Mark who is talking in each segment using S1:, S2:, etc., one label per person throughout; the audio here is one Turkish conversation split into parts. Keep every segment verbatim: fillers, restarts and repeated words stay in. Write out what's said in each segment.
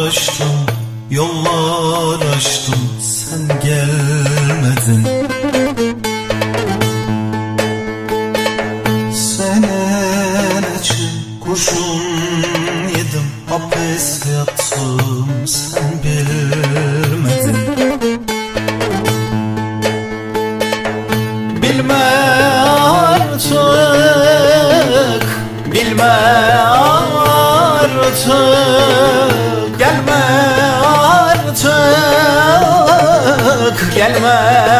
S1: uğraştım, yollar açtım, sen gelmedin. Senelerce kurşun yedim, hapis yattım, sen bilmedin. Bilme artık, bilme artık, gelme artık, gelme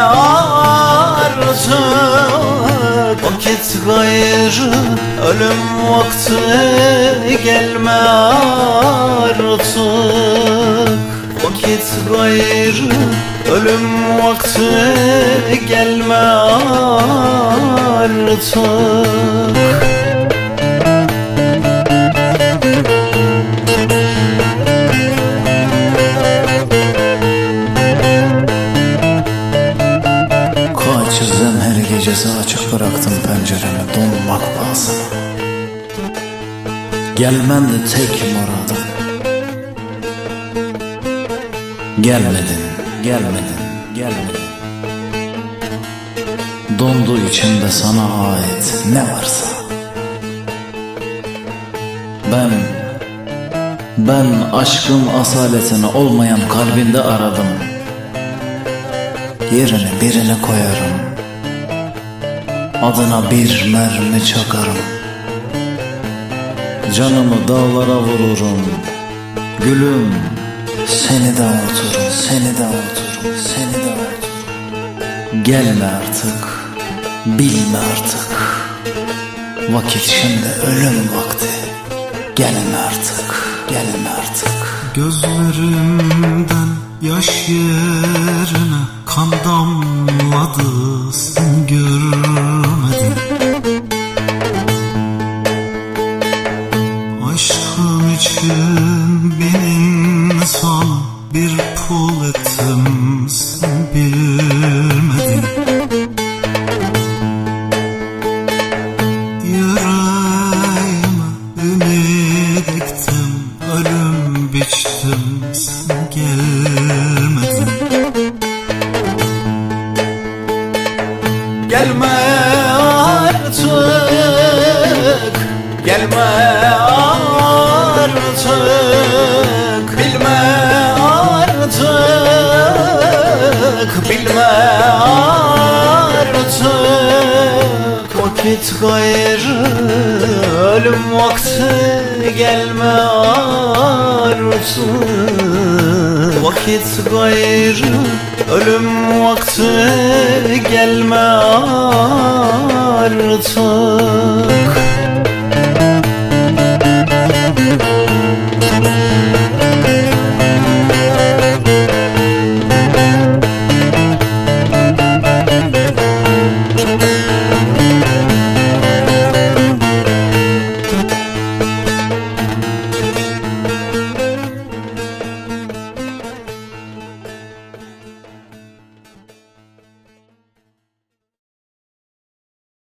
S1: artık. Vakit gayrı, ölüm vakti, gelme artık. Vakit gayrı, ölüm vakti, gelme artık.
S2: Kaçırdım her gecesi, açık bıraktım penceremi donmak pahasına. Gelmendi tek muradım. Gelmedin, gelmedin, gelmedin. Dondu içimde sana ait ne varsa. Ben, ben aşkın asaletini olmayan kalbinde aradım. Yerine birini koyarım, adına bir mermi çakarım. Canımı dağlara vururum, gülüm seni de unuturum, seni de unuturum, seni de unuturum. Gelme artık, bilme artık. Vakit şimdi ölüm vakti. Gelme artık, gelme artık.
S1: Gözlerimden yaş yerine kan damladı, sen görmedin. Aşkım için bin insan bir pul ettim, sen bilmedin. Yüreğime ümit ektim, ölüm biçtim, sen gelmedin. Gelme artık, gelme artık, bilme artık, bilme artık. Vakit gayrı, ölüm vakti, gelme artık. Vakit gayrı, ölüm vakti, gelme artık.